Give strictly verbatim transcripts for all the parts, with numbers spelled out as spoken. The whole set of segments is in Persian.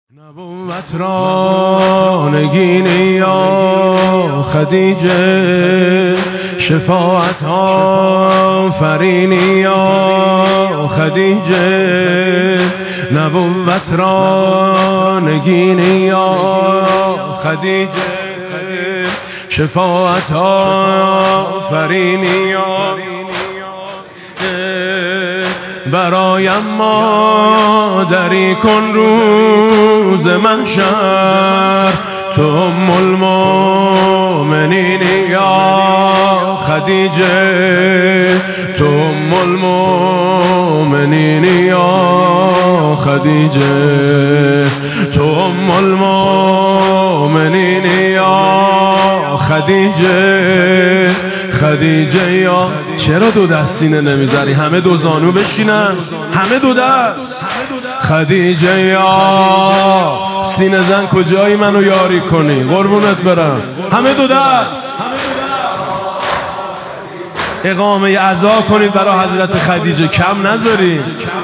نبوت را نگینی یا خدیجه، شفاعت آفرینی یا خدیجه. نبوت را نگینی یا خدیجه، شفاعت آفرینی یا برایم مادری کن روز محشر. تو ام المؤمنین یا خدیجه، تو ام المؤمنین یا خدیجه، تو ام المؤمنین یا خدیجه. خدیجه یا چرا دو دست سینه نمیزنی؟ همه دو زانو بشینن، همه دو دست. خدیجه یا سینه زن کجایی منو یاری کنی؟ قربونت برم. همه دو دست اقامه عزا کنید برای حضرت خدیجه، کم نذارید.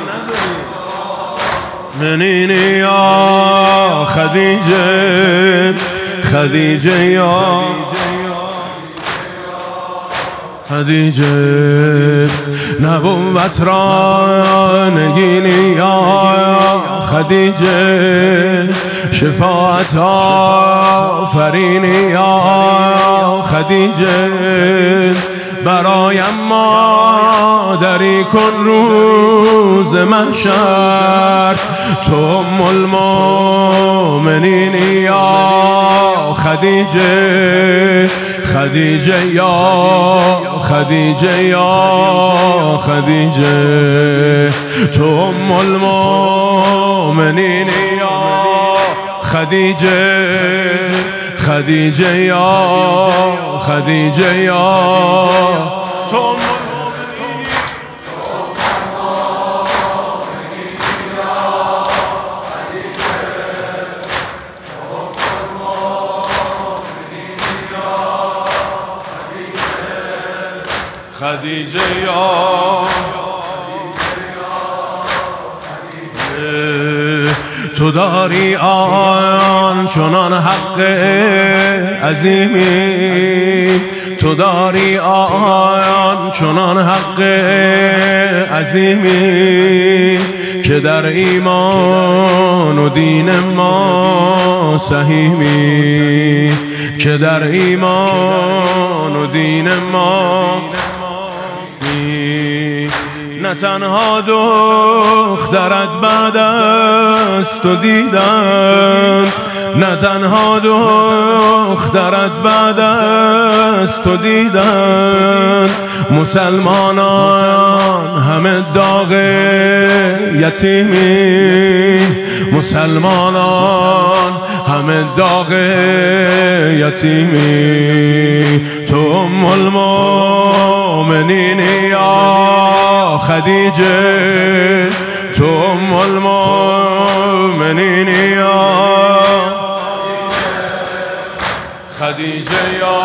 منینی یا خدیجه، خدیجه یا خدیجه. نبوت را نگینی یا خدیجه، شفاعت آفرینی یا خدیجه. برایم مادری کن روز محشر. تو ام المؤمنین یا خدیجه، خدیجه یا خدیجه یا خدیجه. تو ام المؤمنین یا خدیجه، خدیجه یا خدیجه یا تو ام خدیجه یا تو داری آن چنان حق عظیمی، تو داری آن چنان حق عظیمی که در ایمان و دین ما سهیمی، که در ایمان و دین ما. نه تنها دخترت بعد از تو دیدن، نه تنها دخترت بعد از تو دیدن. مسلمانان همه داغ یتیمی، مسلمانان همه داغ یتیمی. تو ام المؤمنین یا خدیجه، تو ام المؤمنین یا خدیجه یا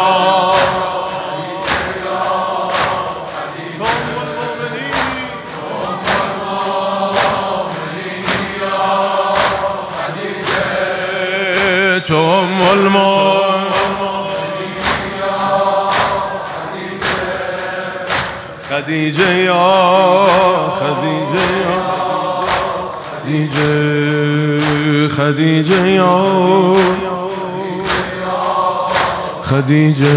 تو ام المؤمنین خدیجه یا خدیجه یا خدیجه، خدیجه یا خدیجه.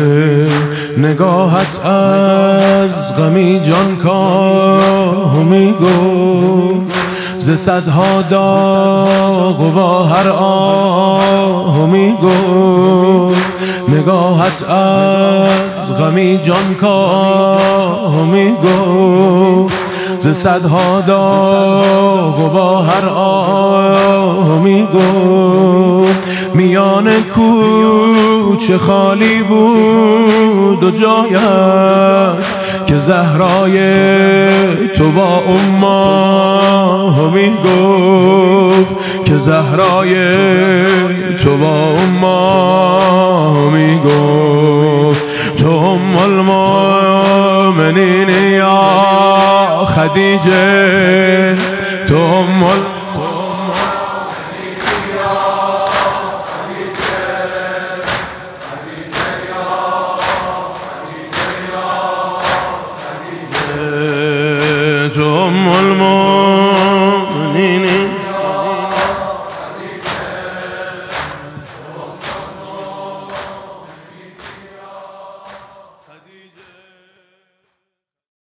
نگاهت از غمی جان کاه میگفت، ز صدها داغ و با هر آه میگفت. نگاهت از غمی جان کاه میگفت، ز صدها داغ و با هر آه میگفت. میان کوچه خالی بود و جایت که زهرای تو با امه میگفت، که زهرای تو با امه میگفت. تو ام المؤمنین یا خدیجه، تو ام